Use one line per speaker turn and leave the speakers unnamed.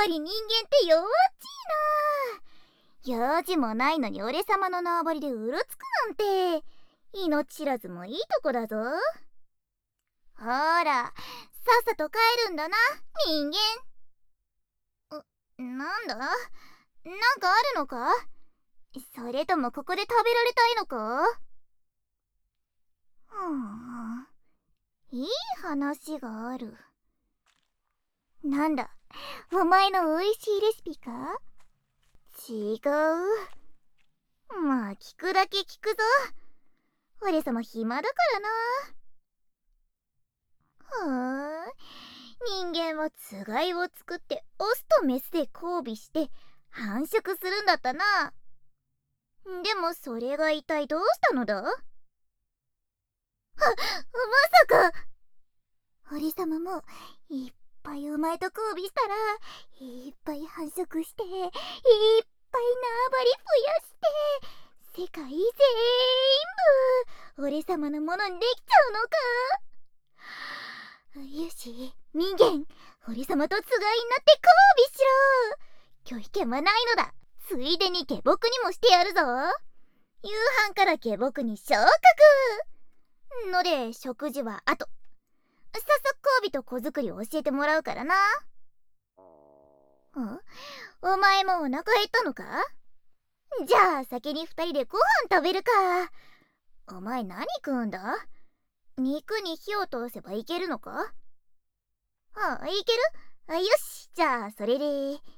ぱり人間って弱っちいな。用事もないのに俺様の縄張りでうろつくなんて、命知らずもいいとこだぞ。ほら、さっさと帰るんだな、人間。なんだ？なんかあるのか？それともここで食べられたいのか？いい話がある。なんだ、お前の美味しいレシピか？違う。まあ聞くだけ聞くぞ。俺様暇だからな。人間はつがいを作ってオスとメスで交尾して繁殖するんだったな。でもそれが一体どうしたのだ？まさか。俺様もいっぱいお前と交尾したらいっぱい繁殖していっぱい縄張り増やして世界全部俺様のものにできちゃうのか？よし、人間、俺様とつがいになって交尾しろ。拒否権はないのだ。ついでに下僕にもしてやるぞ。夕飯から下僕に昇格ので、食事は後。早速交尾と子作りを教えてもらうからな。お前もお腹減ったのか？じゃあ先に二人でご飯食べるか。お前何食うんだ？肉に火を通せばいけるのか？いける？よし、じゃあそれで。